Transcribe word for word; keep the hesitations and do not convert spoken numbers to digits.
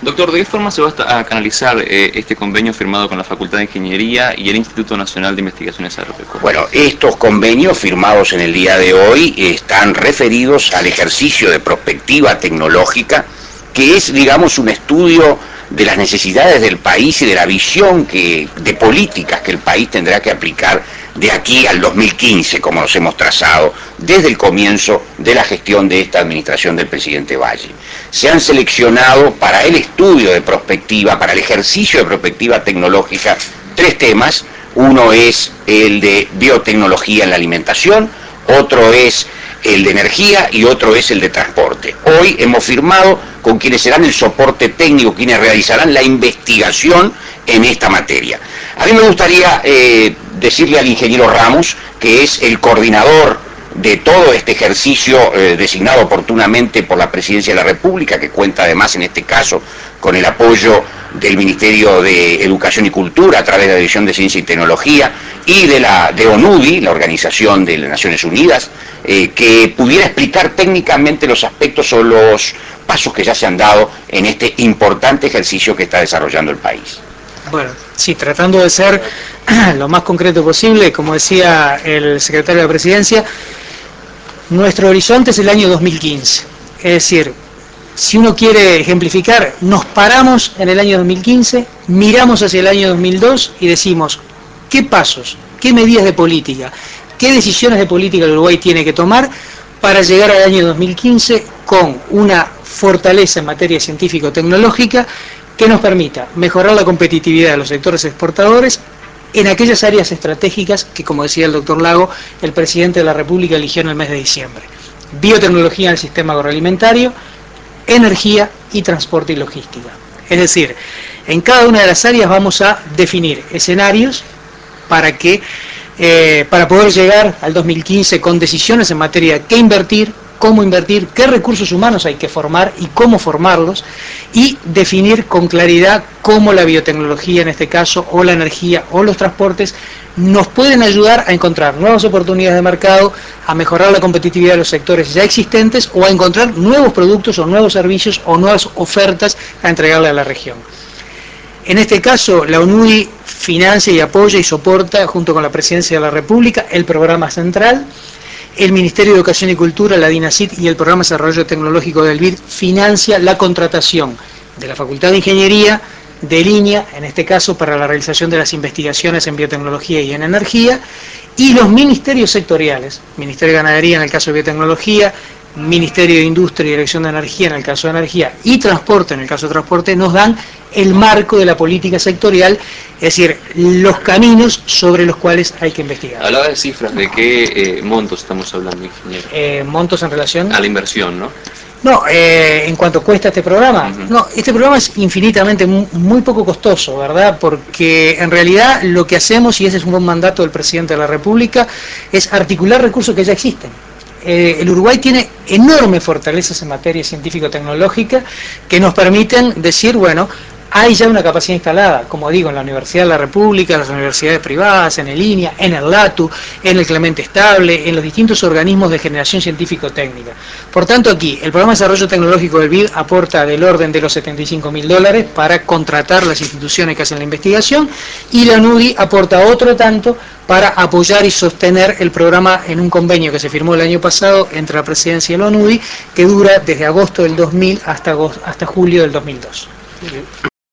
Doctor, ¿de qué forma se va a canalizar eh, este convenio firmado con la Facultad de Ingeniería y el Instituto Nacional de Investigaciones Agropecuarias? Bueno, estos convenios firmados en el día de hoy están referidos al ejercicio de prospectiva tecnológica, que es, digamos, un estudio de las necesidades del país y de la visión que, de políticas que el país tendrá que aplicar de aquí al dos mil quince, como nos hemos trazado desde el comienzo de la gestión de esta administración del presidente Valle. Se han seleccionado para el estudio de prospectiva, para el ejercicio de prospectiva tecnológica, tres temas. Uno es el de biotecnología en la alimentación, otro es el de energía y otro es el de transporte. Hoy hemos firmado con quienes serán el soporte técnico, quienes realizarán la investigación en esta materia. A mí me gustaría eh, decirle al ingeniero Ramos, que es el coordinador de todo este ejercicio eh, designado oportunamente por la Presidencia de la República, que cuenta además en este caso con el apoyo del Ministerio de Educación y Cultura a través de la Dirección de Ciencia y Tecnología y de la de ONUDI, la Organización de las Naciones Unidas, eh, que pudiera explicar técnicamente los aspectos o los pasos que ya se han dado en este importante ejercicio que está desarrollando el país. Bueno, sí, tratando de ser lo más concreto posible, como decía el secretario de la Presidencia, nuestro horizonte es el año dos mil quince, es decir, si uno quiere ejemplificar, nos paramos en el año dos mil quince, miramos hacia el año dos mil dos y decimos, ¿qué pasos, qué medidas de política, qué decisiones de política el Uruguay tiene que tomar para llegar al año dos mil quince con una fortaleza en materia científico-tecnológica que nos permita mejorar la competitividad de los sectores exportadores en aquellas áreas estratégicas que, como decía el doctor Lago, el presidente de la República eligió en el mes de diciembre? Biotecnología en el sistema agroalimentario, energía y transporte y logística. Es decir, en cada una de las áreas vamos a definir escenarios para que eh, para poder llegar al dos mil quince con decisiones en materia de qué invertir, cómo invertir, qué recursos humanos hay que formar y cómo formarlos, y definir con claridad cómo la biotecnología en este caso, o la energía, o los transportes, nos pueden ayudar a encontrar nuevas oportunidades de mercado, a mejorar la competitividad de los sectores ya existentes, o a encontrar nuevos productos o nuevos servicios o nuevas ofertas a entregarle a la región. En este caso, la ONUDI financia y apoya y soporta, junto con la Presidencia de la República, el programa central. El Ministerio de Educación y Cultura, la DINASIT y el Programa de Desarrollo Tecnológico del B I D financia la contratación de la Facultad de Ingeniería, de línea, en este caso para la realización de las investigaciones en biotecnología y en energía, y los ministerios sectoriales, Ministerio de Ganadería en el caso de biotecnología, Ministerio de Industria y Dirección de Energía en el caso de energía, y Transporte en el caso de transporte, nos dan el marco de la política sectorial, es decir, los caminos sobre los cuales hay que investigar. Hablaba de cifras, ¿de qué eh, montos estamos hablando, ingeniero? Eh, ¿Montos en relación? A la inversión, ¿no? No, eh, en cuanto cuesta este programa, Uh-huh. no, este programa es infinitamente muy, muy poco costoso, ¿verdad? Porque en realidad lo que hacemos, y ese es un buen mandato del presidente de la República, es articular recursos que ya existen. Eh, el Uruguay tiene enormes fortalezas en materia científico-tecnológica que nos permiten decir, bueno, hay ya una capacidad instalada, como digo, en la Universidad de la República, en las universidades privadas, en el I N I A, en el LATU, en el Clemente Estable, en los distintos organismos de generación científico-técnica. Por tanto, aquí, el Programa de Desarrollo Tecnológico del B I D aporta del orden de los setenta y cinco mil dólares para contratar las instituciones que hacen la investigación, y la ONUDI aporta otro tanto para apoyar y sostener el programa en un convenio que se firmó el año pasado entre la Presidencia y la ONUDI, que dura desde agosto del dos mil hasta, hasta julio del dos mil dos.